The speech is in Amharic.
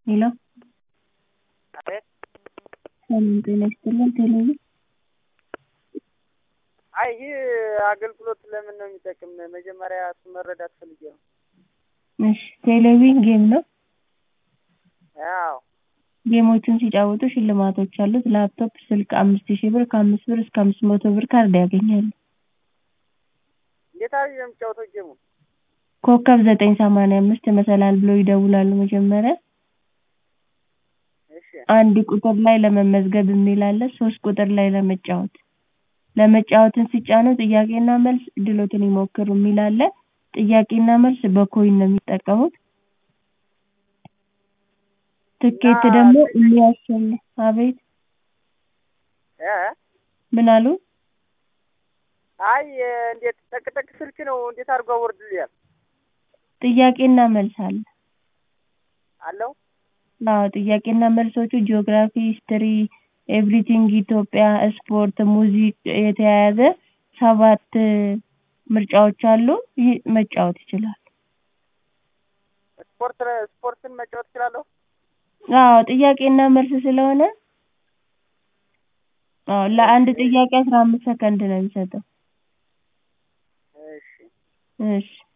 ሄሎ አቤት ሰላም ጤና ይስጥልን ቴሌቪ አይ ይህ አገልግሎት ለምን ነው የሚጠቅም? መጀመሪያ እሱን መረዳት ፈልጌ ነው። እሺ ቴሌቪዥን ጌም ነው። አዎ ጌሞችን ሲጫወቱ ሽልማቶች አሉት። ላፕቶፕ፣ ስልክ 5000 ብር ከ5 ብር እስከ 500 ብር ካርድ ያገኛሉ። እንዴት አድርጌ ነው የምጫወተው ጌሙን? ኮከብ 985 መሰላል ብለው ይደውላሉ መጀመሪያ። እሺ 1 ቁጥር ላይ ለመመዝገብ የሚል አለ። 3 ቁጥር ላይ ለመጫወት ለመጫወትን ሲጫኑ ጥያቄና መልስ እድሎትን ይሞክሩ የሚል አለ። ጥያቄና መልስ በኮይን ነው የሚጠቀሙት። ትኬት ደግሞ የሚያሸንፍ አቤት ምን አሉ? አይ እንዴት ጠቅጠቅ ስልክ ነው እንዴት አድርጎ አወርድልኛል? ጥያቄና መልስ አለ አለው። አዎ ጥያቄና መልሶቹ ጂኦግራፊ፣ ሂስትሪ፣ ኤቭሪቲንግ ኢትዮጵያ፣ ስፖርት፣ ሙዚክ የተያያዘ 7 ምርጫዎች አሉ። ይህ መጫወት ይችላል። ስፖርትን መጫወት እችላለሁ? አዎ ጥያቄና መልስ ስለሆነ ለአንድ ጥያቄ 15 ሰከንድ ነው የሚሰጠው። እሺ እሺ